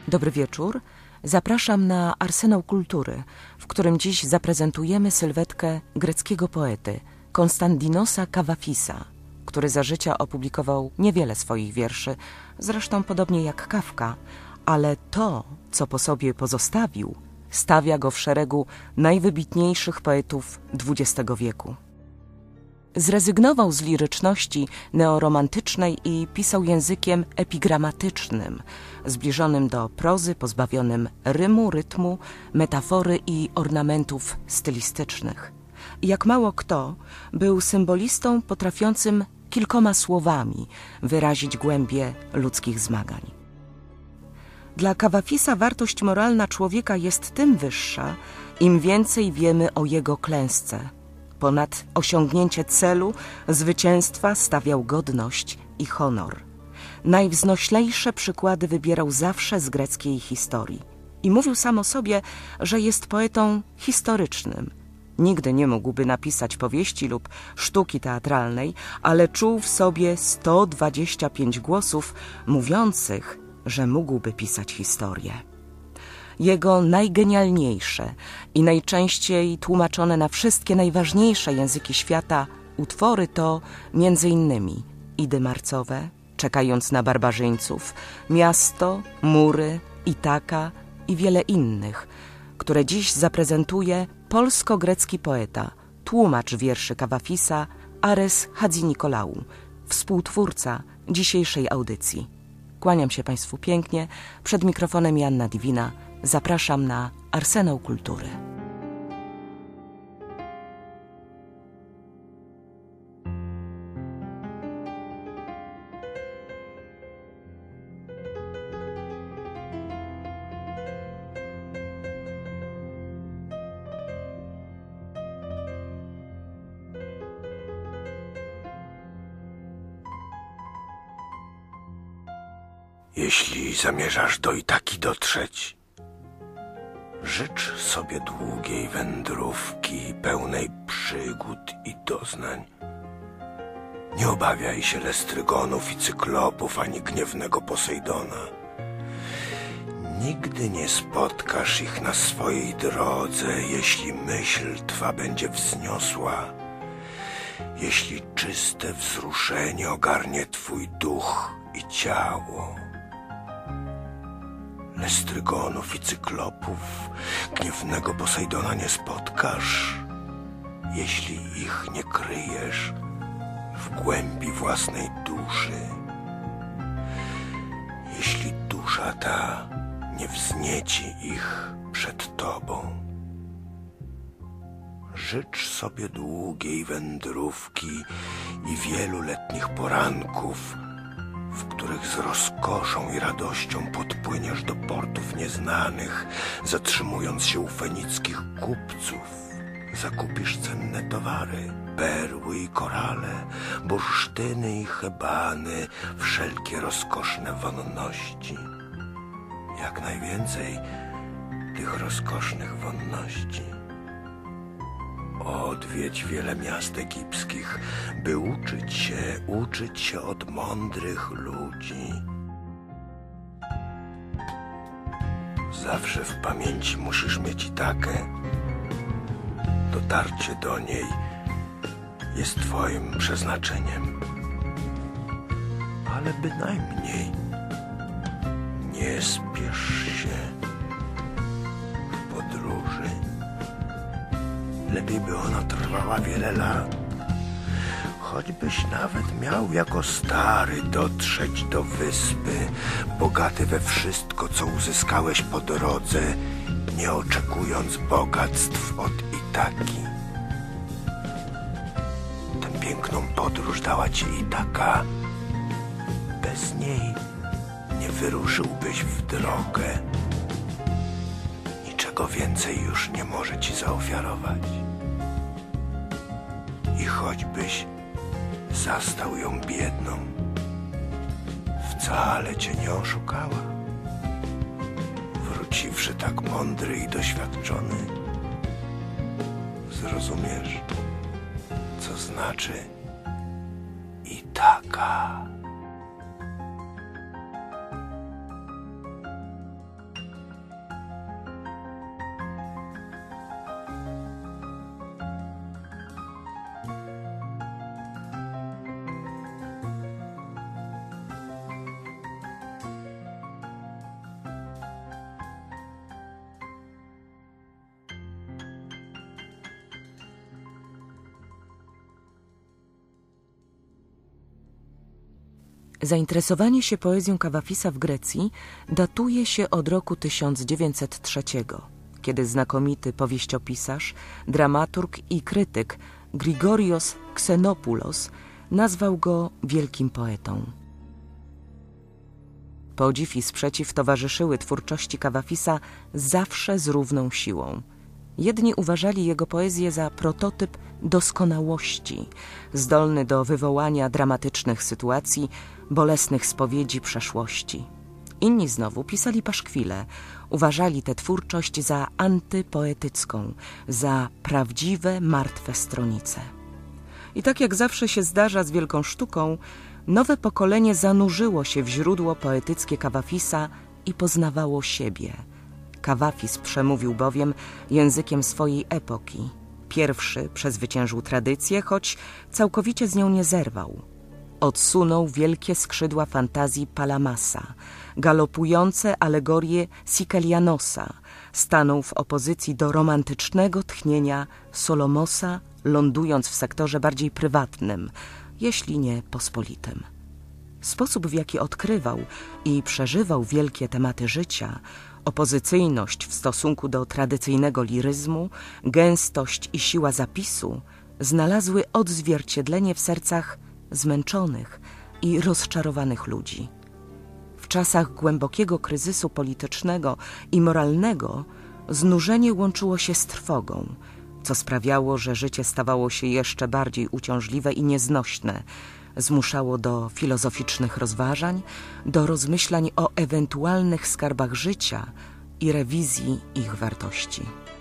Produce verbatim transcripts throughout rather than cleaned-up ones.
Dobry wieczór. Zapraszam na Arsenał Kultury, w którym dziś zaprezentujemy sylwetkę greckiego poety Konstantinosa Kavafisa, który za życia opublikował niewiele swoich wierszy, zresztą podobnie jak Kafka, ale to, co po sobie pozostawił, stawia go w szeregu najwybitniejszych poetów dwudziestego wieku. Zrezygnował z liryczności neoromantycznej i pisał językiem epigramatycznym, zbliżonym do prozy, pozbawionym rymu, rytmu, metafory i ornamentów stylistycznych. Jak mało kto, był symbolistą potrafiącym kilkoma słowami wyrazić głębię ludzkich zmagań. Dla Kavafisa wartość moralna człowieka jest tym wyższa, im więcej wiemy o jego klęsce. Ponad osiągnięcie celu, zwycięstwa stawiał godność i honor. Najwznoślejsze przykłady wybierał zawsze z greckiej historii. I mówił sam o sobie, że jest poetą historycznym. Nigdy nie mógłby napisać powieści lub sztuki teatralnej, ale czuł w sobie sto dwadzieścia pięć głosów mówiących, że mógłby pisać historię. Jego najgenialniejsze i najczęściej tłumaczone na wszystkie najważniejsze języki świata utwory to między innymi Idy marcowe, Czekając na barbarzyńców, Miasto, Mury, Itaka i wiele innych, które dziś zaprezentuje polsko-grecki poeta, tłumacz wierszy Kavafisa Ares Hadzinikolau, współtwórca dzisiejszej audycji. Kłaniam się Państwu pięknie, przed mikrofonem Joanna Divina. Zapraszam na Arsenał Kultury. Jeśli zamierzasz do Itaki dotrzeć, życz sobie długiej wędrówki, pełnej przygód i doznań. Nie obawiaj się lestrygonów i cyklopów, ani gniewnego Posejdona. Nigdy nie spotkasz ich na swojej drodze, jeśli myśl twa będzie wzniosła, jeśli czyste wzruszenie ogarnie twój duch i ciało. Lestrygonów i cyklopów, gniewnego Posejdona nie spotkasz, jeśli ich nie kryjesz w głębi własnej duszy. Jeśli dusza ta nie wznieci ich przed tobą. Życz sobie długiej wędrówki i wielu letnich poranków, w których z rozkoszą i radością podpłyniesz do portów nieznanych, zatrzymując się u fenickich kupców. Zakupisz cenne towary, perły i korale, bursztyny i hebany, wszelkie rozkoszne wonności. Jak najwięcej tych rozkosznych wonności. Odwiedź wiele miast egipskich, by uczyć się, uczyć się od mądrych ludzi. Zawsze w pamięci musisz mieć Itakę. Dotarcie do niej jest twoim przeznaczeniem. Ale bynajmniej nie spiesz się w podróży. Lepiej by ona trwała wiele lat. Choćbyś nawet miał jako stary dotrzeć do wyspy, bogaty we wszystko, co uzyskałeś po drodze, nie oczekując bogactw od Itaki. Tę piękną podróż dała ci Itaka. Bez niej nie wyruszyłbyś w drogę. Niczego więcej już nie może ci zaofiarować. I choćbyś zastał ją biedną, wcale cię nie oszukała. Wróciwszy tak mądry i doświadczony, zrozumiesz, co znaczy Itaka. Zainteresowanie się poezją Kavafisa w Grecji datuje się od roku tysiąc dziewięćset trzeciego, kiedy znakomity powieściopisarz, dramaturg i krytyk Grigorios Ksenopoulos nazwał go wielkim poetą. Podziw i sprzeciw towarzyszyły twórczości Kavafisa zawsze z równą siłą. Jedni uważali jego poezję za prototyp doskonałości, zdolny do wywołania dramatycznych sytuacji, bolesnych spowiedzi przeszłości. Inni znowu pisali paszkwile, uważali tę twórczość za antypoetycką, za prawdziwe, martwe stronice. I tak jak zawsze się zdarza z wielką sztuką, nowe pokolenie zanurzyło się w źródło poetyckie Kavafisa i poznawało siebie. Kavafis przemówił bowiem językiem swojej epoki. Pierwszy przezwyciężył tradycję, choć całkowicie z nią nie zerwał. Odsunął wielkie skrzydła fantazji Palamasa, galopujące alegorie Sikelianosa, stanął w opozycji do romantycznego tchnienia Solomosa, lądując w sektorze bardziej prywatnym, jeśli nie pospolitym. Sposób, w jaki odkrywał i przeżywał wielkie tematy życia, opozycyjność w stosunku do tradycyjnego liryzmu, gęstość i siła zapisu znalazły odzwierciedlenie w sercach zmęczonych i rozczarowanych ludzi. W czasach głębokiego kryzysu politycznego i moralnego znużenie łączyło się z trwogą, co sprawiało, że życie stawało się jeszcze bardziej uciążliwe i nieznośne, zmuszało do filozoficznych rozważań, do rozmyślań o ewentualnych skarbach życia i rewizji ich wartości.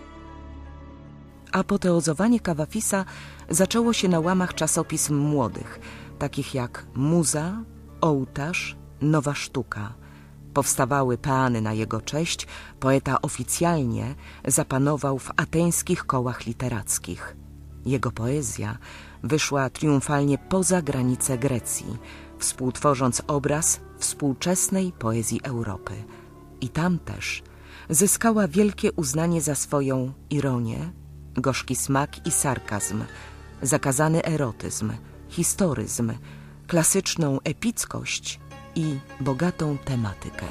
Apoteozowanie Kavafisa zaczęło się na łamach czasopism młodych, takich jak Muza, Ołtarz, Nowa Sztuka. Powstawały peany na jego cześć, poeta oficjalnie zapanował w ateńskich kołach literackich. Jego poezja wyszła triumfalnie poza granice Grecji, współtworząc obraz współczesnej poezji Europy. I tam też zyskała wielkie uznanie za swoją ironię, gorzki smak i sarkazm, zakazany erotyzm, historyzm, klasyczną epickość i bogatą tematykę.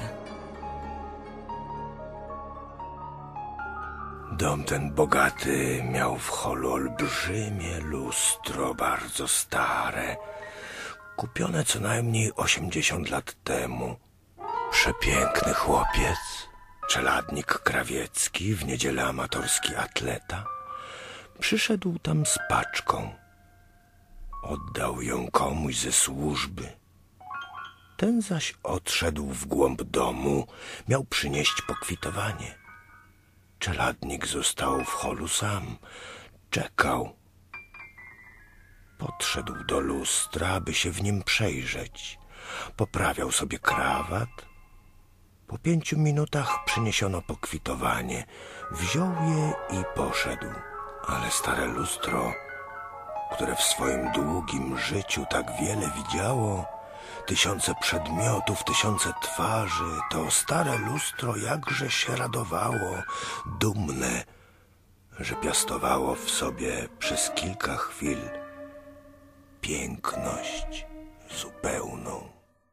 Dom ten bogaty miał w holu olbrzymie lustro, bardzo stare, kupione co najmniej osiemdziesiąt lat temu. Przepiękny chłopiec, czeladnik krawiecki, w niedzielę amatorski atleta, przyszedł tam z paczką. Oddał ją komuś ze służby. Ten zaś odszedł w głąb domu, miał przynieść pokwitowanie. Czeladnik został w holu sam, czekał. Podszedł do lustra, by się w nim przejrzeć. Poprawiał sobie krawat. Po pięciu minutach przyniesiono pokwitowanie. Wziął je i poszedł. Ale stare lustro, które w swoim długim życiu tak wiele widziało, tysiące przedmiotów, tysiące twarzy, to stare lustro jakże się radowało, dumne, że piastowało w sobie przez kilka chwil piękność zupełną.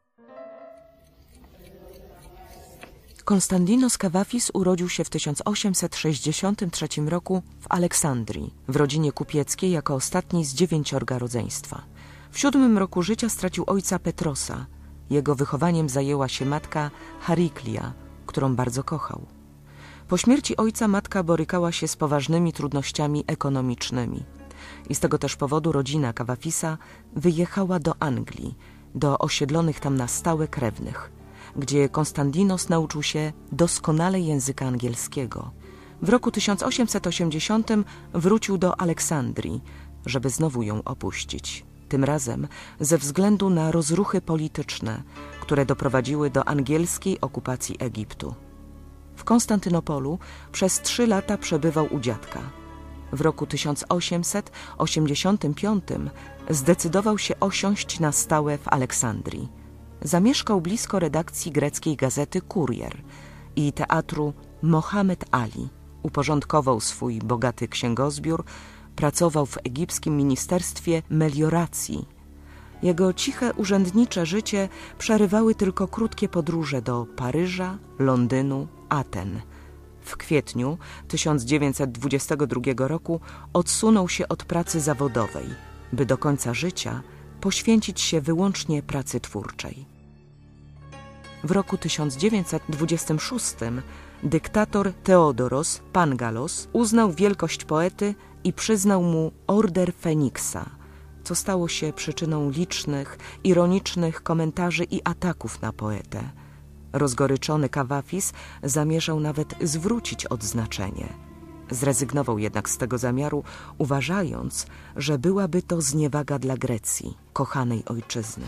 Konstandinos Kavafis urodził się w tysiąc osiemset sześćdziesiątym trzecim roku w Aleksandrii, w rodzinie kupieckiej jako ostatni z dziewięciorga rodzeństwa. W siódmym roku życia stracił ojca Petrosa. Jego wychowaniem zajęła się matka Charyklia, którą bardzo kochał. Po śmierci ojca matka borykała się z poważnymi trudnościami ekonomicznymi. I z tego też powodu rodzina Kavafisa wyjechała do Anglii, do osiedlonych tam na stałe krewnych, gdzie Konstandinos nauczył się doskonale języka angielskiego. W roku tysiąc osiemset osiemdziesiątym wrócił do Aleksandrii, żeby znowu ją opuścić. Tym razem ze względu na rozruchy polityczne, które doprowadziły do angielskiej okupacji Egiptu. W Konstantynopolu przez trzy lata przebywał u dziadka. W roku tysiąc osiemset osiemdziesiątym piątym zdecydował się osiąść na stałe w Aleksandrii. Zamieszkał blisko redakcji greckiej gazety Kurier i teatru Mohamed Ali. Uporządkował swój bogaty księgozbiór, pracował w egipskim Ministerstwie Melioracji Jego ciche, urzędnicze życie przerywały tylko krótkie podróże do Paryża, Londynu, Aten. W kwietniu tysiąc dziewięćset dwudziestego drugiego roku odsunął się od pracy zawodowej, by do końca życia poświęcić się wyłącznie pracy twórczej. W roku tysiąc dziewięćset dwudziestym szóstym dyktator Theodoros Pangalos uznał wielkość poety i przyznał mu Order Feniksa, co stało się przyczyną licznych, ironicznych komentarzy i ataków na poetę. Rozgoryczony Kavafis zamierzał nawet zwrócić odznaczenie. Zrezygnował jednak z tego zamiaru, uważając, że byłaby to zniewaga dla Grecji, kochanej ojczyzny.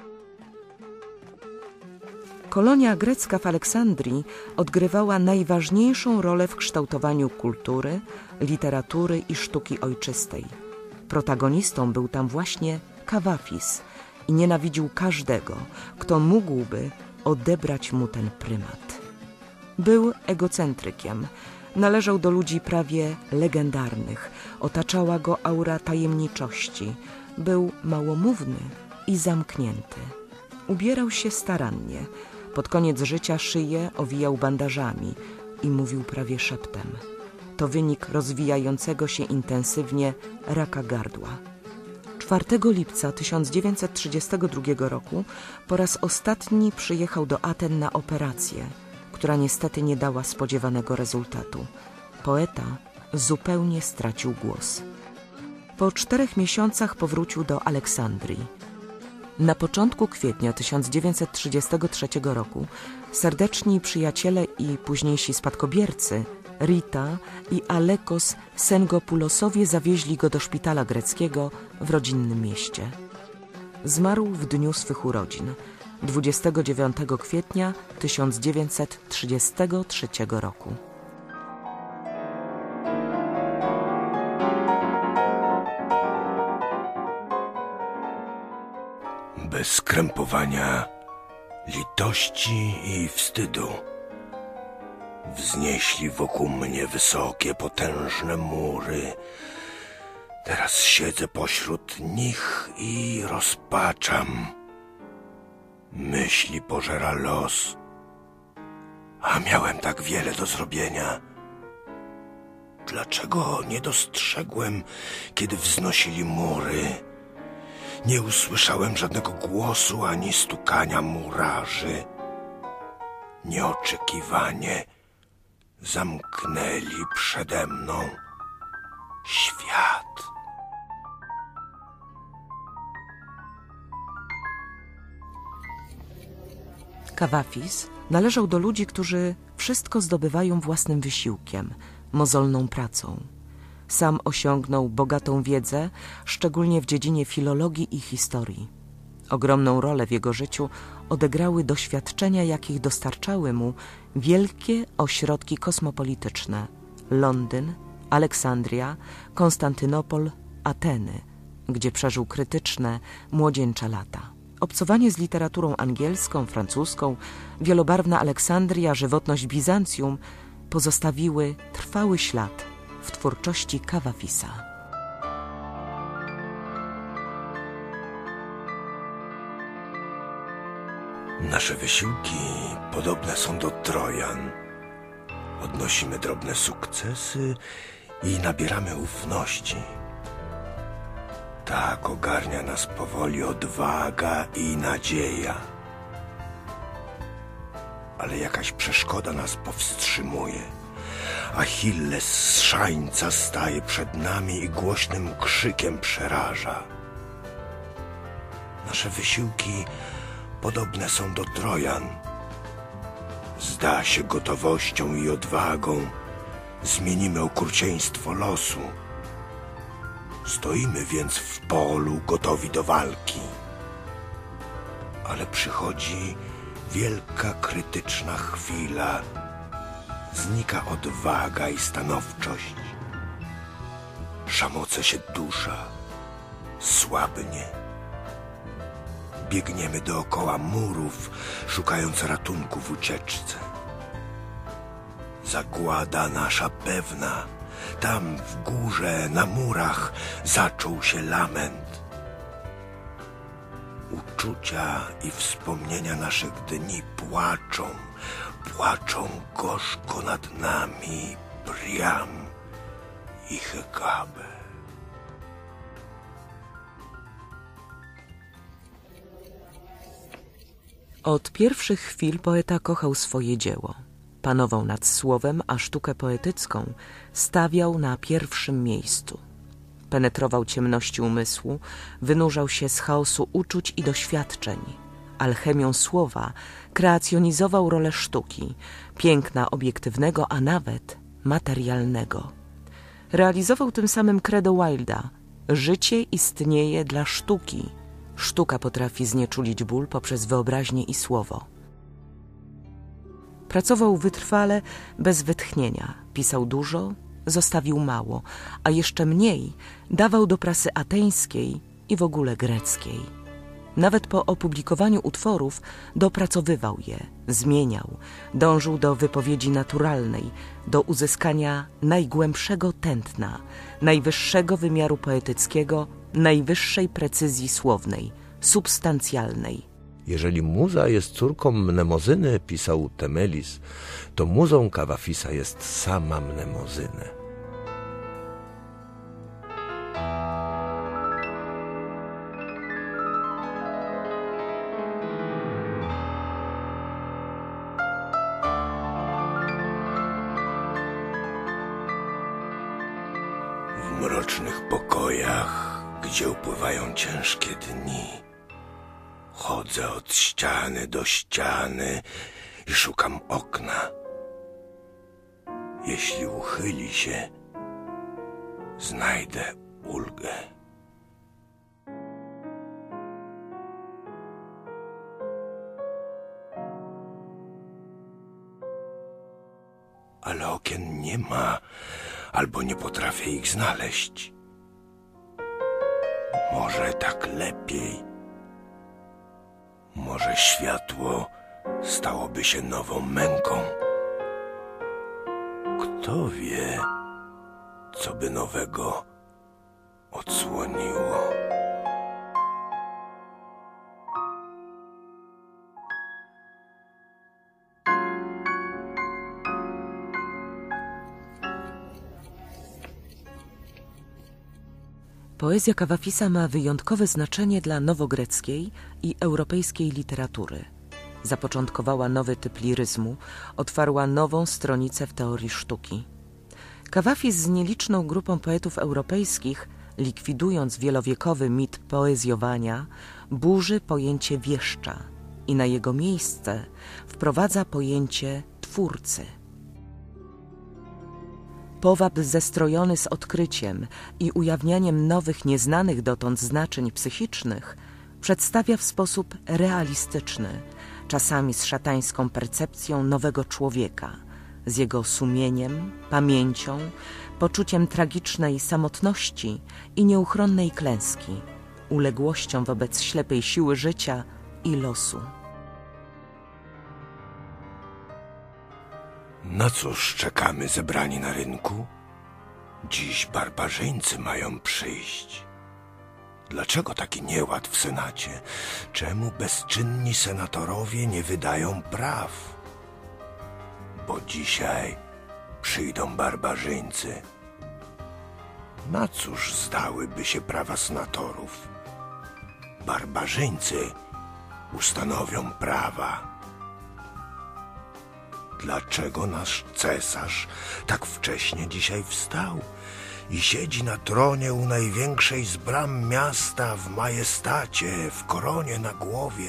Kolonia grecka w Aleksandrii odgrywała najważniejszą rolę w kształtowaniu kultury, literatury i sztuki ojczystej. Protagonistą był tam właśnie Kavafis i nienawidził każdego, kto mógłby odebrać mu ten prymat. Był egocentrykiem, należał do ludzi prawie legendarnych, otaczała go aura tajemniczości, był małomówny i zamknięty. Ubierał się starannie, pod koniec życia szyję owijał bandażami i mówił prawie szeptem. To wynik rozwijającego się intensywnie raka gardła. czwartego lipca tysiąc dziewięćset trzydziestego drugiego roku po raz ostatni przyjechał do Aten na operację, która niestety nie dała spodziewanego rezultatu. Poeta zupełnie stracił głos. Po czterech miesiącach powrócił do Aleksandrii. Na początku kwietnia tysiąc dziewięćset trzydziestego trzeciego roku serdeczni przyjaciele i późniejsi spadkobiercy Rita i Alekos Sengopulosowie zawieźli go do szpitala greckiego w rodzinnym mieście. Zmarł w dniu swych urodzin, dwudziestego dziewiątego kwietnia tysiąc dziewięćset trzydziestego trzeciego roku. Bez skrępowania, litości i wstydu. Wznieśli wokół mnie wysokie, potężne mury. Teraz siedzę pośród nich i rozpaczam. Myśli pożera los, a miałem tak wiele do zrobienia. Dlaczego nie dostrzegłem, kiedy wznosili mury? Nie usłyszałem żadnego głosu ani stukania murarzy. Nieoczekiwanie zamknęli przede mną świat. Kavafis należał do ludzi, którzy wszystko zdobywają własnym wysiłkiem, mozolną pracą. Sam osiągnął bogatą wiedzę, szczególnie w dziedzinie filologii i historii. Ogromną rolę w jego życiu odegrały doświadczenia, jakich dostarczały mu wielkie ośrodki kosmopolityczne: Londyn, Aleksandria, Konstantynopol, Ateny, gdzie przeżył krytyczne, młodzieńcze lata. Obcowanie z literaturą angielską, francuską, wielobarwna Aleksandria, żywotność Bizancjum pozostawiły trwały ślad w twórczości Kavafisa. Nasze wysiłki podobne są do Trojan. Odnosimy drobne sukcesy i nabieramy ufności. Tak ogarnia nas powoli odwaga i nadzieja. Ale jakaś przeszkoda nas powstrzymuje. Achilles z szańca staje przed nami i głośnym krzykiem przeraża. Nasze wysiłki podobne są do Trojan. Zda się gotowością i odwagą, zmienimy okrucieństwo losu. Stoimy więc w polu gotowi do walki. Ale przychodzi wielka krytyczna chwila. Znika odwaga i stanowczość. Szamoce się dusza, słabnie. Biegniemy dookoła murów, szukając ratunku w ucieczce. Zagłada nasza pewna. Tam w górze, na murach zaczął się lament. uczucia i wspomnienia naszych dni płaczą, płaczą gorzko nad nami Priam i Hekabe. Od pierwszych chwil poeta kochał swoje dzieło. Panował nad słowem, a sztukę poetycką stawiał na pierwszym miejscu. Penetrował ciemności umysłu, wynurzał się z chaosu uczuć i doświadczeń. Alchemią słowa kreacjonizował rolę sztuki, piękna obiektywnego, a nawet materialnego. Realizował tym samym credo Wilda: życie istnieje dla sztuki. Sztuka potrafi znieczulić ból poprzez wyobraźnię i słowo. Pracował wytrwale, bez wytchnienia. Pisał dużo, zostawił mało, a jeszcze mniej dawał do prasy ateńskiej i w ogóle greckiej. Nawet po opublikowaniu utworów dopracowywał je, zmieniał, dążył do wypowiedzi naturalnej, do uzyskania najgłębszego tętna, najwyższego wymiaru poetyckiego, najwyższej precyzji słownej, substancjalnej. Jeżeli muza jest córką Mnemozyny, pisał Temelis, to muzą Kawafisa jest sama Mnemozyna. W mrocznych pokojach, gdzie upływają ciężkie dni, chodzę od ściany do ściany i szukam okna. Jeśli uchyli się, znajdę ulgę. Ale okien nie ma, albo nie potrafię ich znaleźć. Może tak lepiej. Może światło stałoby się nową męką. Kto wie, co by nowego odsłoniło. Poezja Kawafisa ma wyjątkowe znaczenie dla nowogreckiej i europejskiej literatury. Zapoczątkowała nowy typ liryzmu, otwarła nową stronicę w teorii sztuki. Kawafis z nieliczną grupą poetów europejskich, likwidując wielowiekowy mit poezjowania, burzy pojęcie wieszcza i na jego miejsce wprowadza pojęcie twórcy. Powab zestrojony z odkryciem i ujawnianiem nowych, nieznanych dotąd znaczeń psychicznych przedstawia w sposób realistyczny, czasami z szatańską percepcją nowego człowieka, z jego sumieniem, pamięcią, poczuciem tragicznej samotności i nieuchronnej klęski, uległością wobec ślepej siły życia i losu. Na cóż czekamy zebrani na rynku? Dziś barbarzyńcy mają przyjść. Dlaczego taki nieład w Senacie? Czemu bezczynni senatorowie nie wydają praw? Bo dzisiaj przyjdą barbarzyńcy. Na cóż zdałyby się prawa senatorów? Barbarzyńcy ustanowią prawa. Dlaczego nasz cesarz tak wcześnie dzisiaj wstał i siedzi na tronie u największej z bram miasta w majestacie, w koronie na głowie?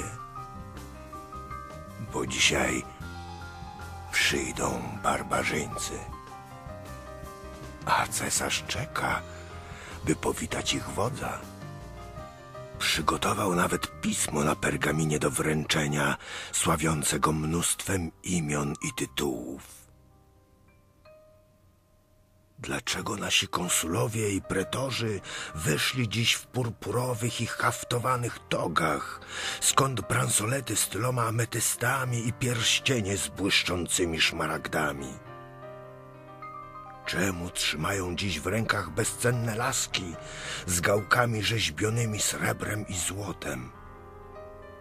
Bo dzisiaj przyjdą barbarzyńcy, a cesarz czeka, by powitać ich wodza. Przygotował nawet pismo na pergaminie do wręczenia, sławiące go mnóstwem imion i tytułów. Dlaczego nasi konsulowie i pretorzy wyszli dziś w purpurowych i haftowanych togach? Skąd bransolety z tyloma ametystami i pierścienie z błyszczącymi szmaragdami? Czemu trzymają dziś w rękach bezcenne laski z gałkami rzeźbionymi srebrem i złotem?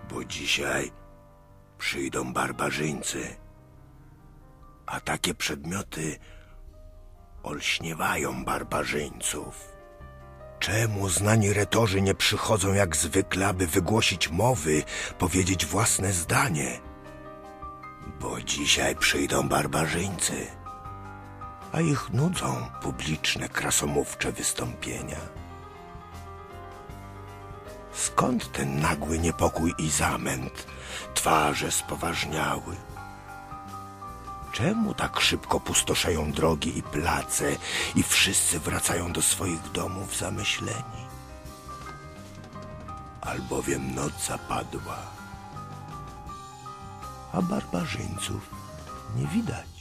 bo dzisiaj przyjdą barbarzyńcy, a takie przedmioty olśniewają barbarzyńców. Czemu znani retorzy nie przychodzą jak zwykle, aby wygłosić mowy, powiedzieć własne zdanie? Bo dzisiaj przyjdą barbarzyńcy, a ich nudzą publiczne, krasomówcze wystąpienia. Skąd ten nagły niepokój i zamęt? Twarze spoważniały. Czemu tak szybko pustoszeją drogi i place i wszyscy wracają do swoich domów zamyśleni? Albowiem noc zapadła, a barbarzyńców nie widać.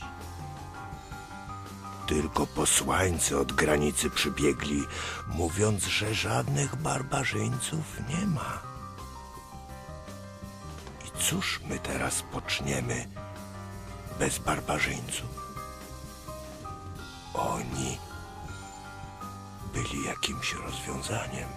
Tylko posłańcy od granicy przybiegli, mówiąc, że żadnych barbarzyńców nie ma. I cóż my teraz poczniemy bez barbarzyńców? Oni byli jakimś rozwiązaniem.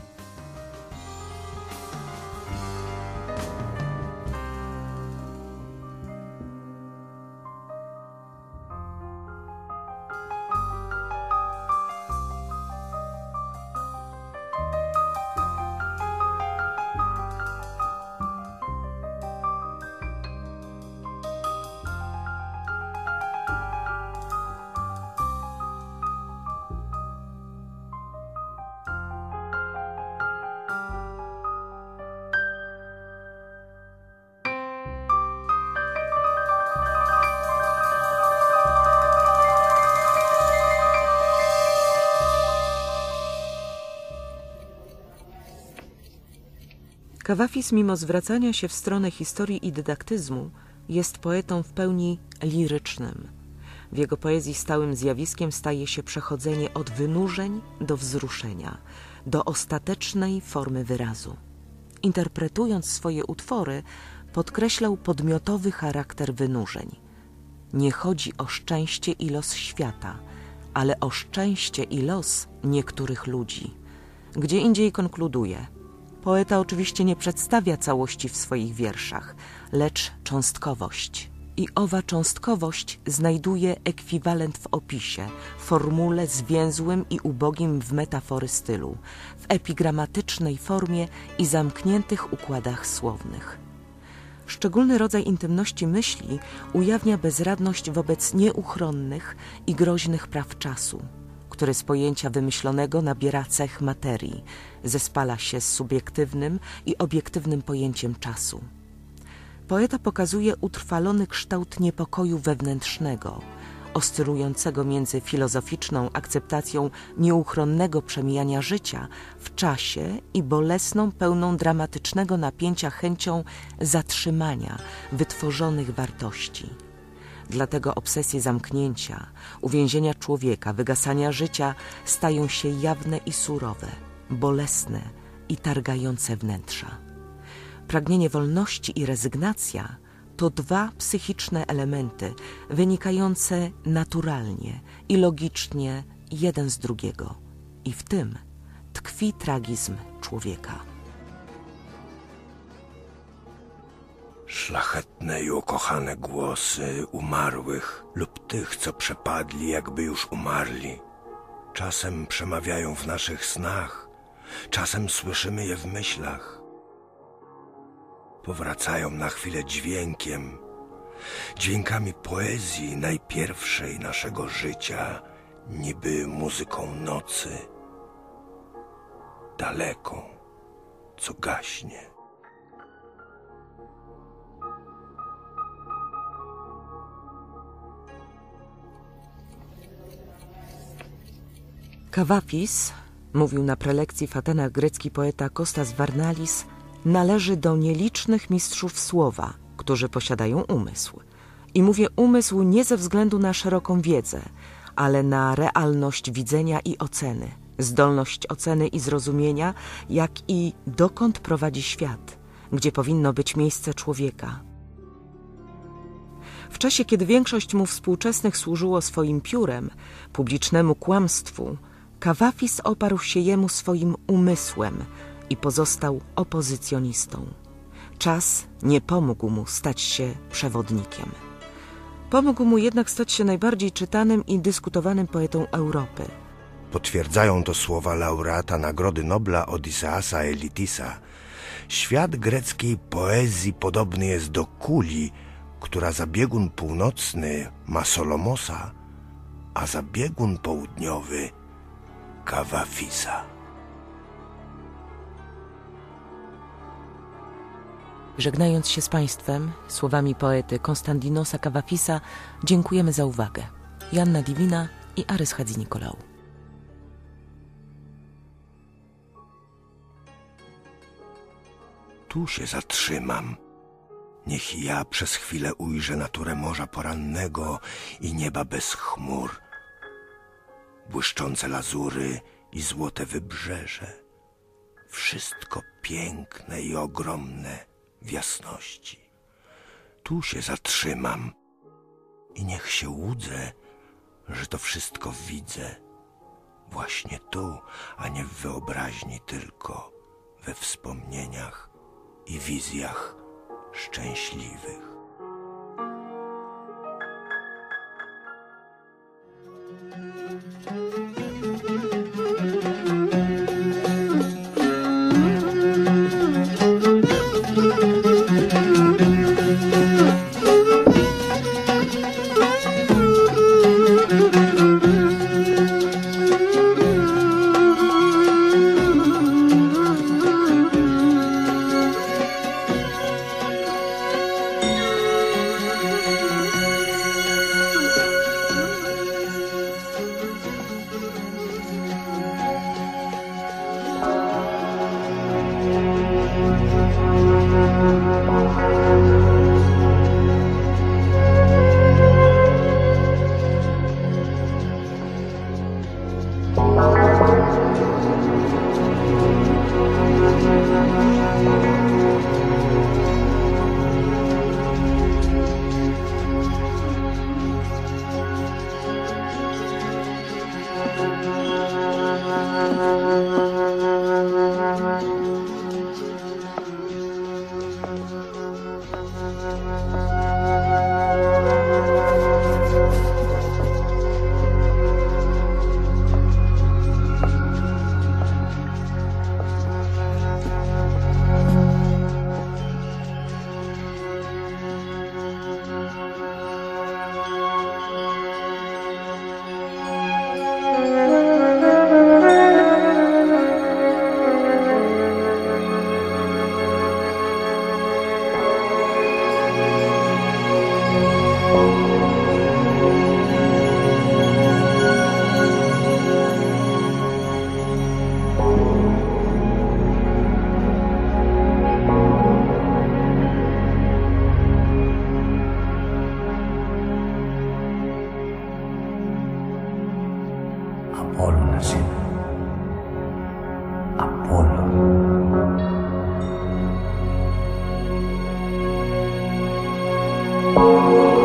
Kawafis, mimo zwracania się w stronę historii i dydaktyzmu, jest poetą w pełni lirycznym. W jego poezji stałym zjawiskiem staje się przechodzenie od wynurzeń do wzruszenia, do ostatecznej formy wyrazu. Interpretując swoje utwory, podkreślał podmiotowy charakter wynurzeń. Nie chodzi o szczęście i los świata, ale o szczęście i los niektórych ludzi. Gdzie indziej konkluduje: poeta oczywiście nie przedstawia całości w swoich wierszach, lecz cząstkowość. I owa cząstkowość znajduje ekwiwalent w opisie, formule zwięzłym i ubogim w metafory stylu, w epigramatycznej formie i zamkniętych układach słownych. Szczególny rodzaj intymności myśli ujawnia bezradność wobec nieuchronnych i groźnych praw czasu, który z pojęcia wymyślonego nabiera cech materii, zespala się z subiektywnym i obiektywnym pojęciem czasu. Poeta pokazuje utrwalony kształt niepokoju wewnętrznego, oscylującego między filozoficzną akceptacją nieuchronnego przemijania życia w czasie i bolesną, pełną dramatycznego napięcia chęcią zatrzymania wytworzonych wartości. Dlatego obsesje zamknięcia, uwięzienia człowieka, wygasania życia stają się jawne i surowe, bolesne i targające wnętrza. Pragnienie wolności i rezygnacja to dwa psychiczne elementy wynikające naturalnie i logicznie jeden z drugiego. I w tym tkwi tragizm człowieka. Szlachetne i ukochane głosy umarłych lub tych, co przepadli, jakby już umarli, czasem przemawiają w naszych snach, czasem słyszymy je w myślach. Powracają na chwilę dźwiękiem, dźwiękami poezji najpierwszej naszego życia, niby muzyką nocy, daleką, co gaśnie. Kawafis, mówił na prelekcji w Atenach grecki poeta Kostas Varnalis, należy do nielicznych mistrzów słowa, którzy posiadają umysł. I mówię umysł nie ze względu na szeroką wiedzę, ale na realność widzenia i oceny, zdolność oceny i zrozumienia, jak i dokąd prowadzi świat, gdzie powinno być miejsce człowieka. W czasie, kiedy większość mu współczesnych służyło swoim piórem, publicznemu kłamstwu, Kawafis oparł się jemu swoim umysłem i pozostał opozycjonistą. Czas nie pomógł mu stać się przewodnikiem. Pomógł mu jednak stać się najbardziej czytanym i dyskutowanym poetą Europy. Potwierdzają to słowa laureata Nagrody Nobla Odysseasa Elitisa. Świat greckiej poezji podobny jest do kuli, która za biegun północny ma Solomosa, a za biegun południowy Kavafisa. Żegnając się z Państwem słowami poety Konstantinosa Kavafisa, dziękujemy za uwagę. Joanna Divina i Arys Hadzi-Nikolaou. Tu się zatrzymam. Niech ja przez chwilę ujrzę naturę morza porannego i nieba bez chmur, błyszczące lazury i złote wybrzeże. Wszystko piękne i ogromne w jasności. Tu się zatrzymam i niech się łudzę, że to wszystko widzę. Właśnie tu, a nie w wyobraźni tylko, we wspomnieniach i wizjach szczęśliwych. Apollo nació. Apollo.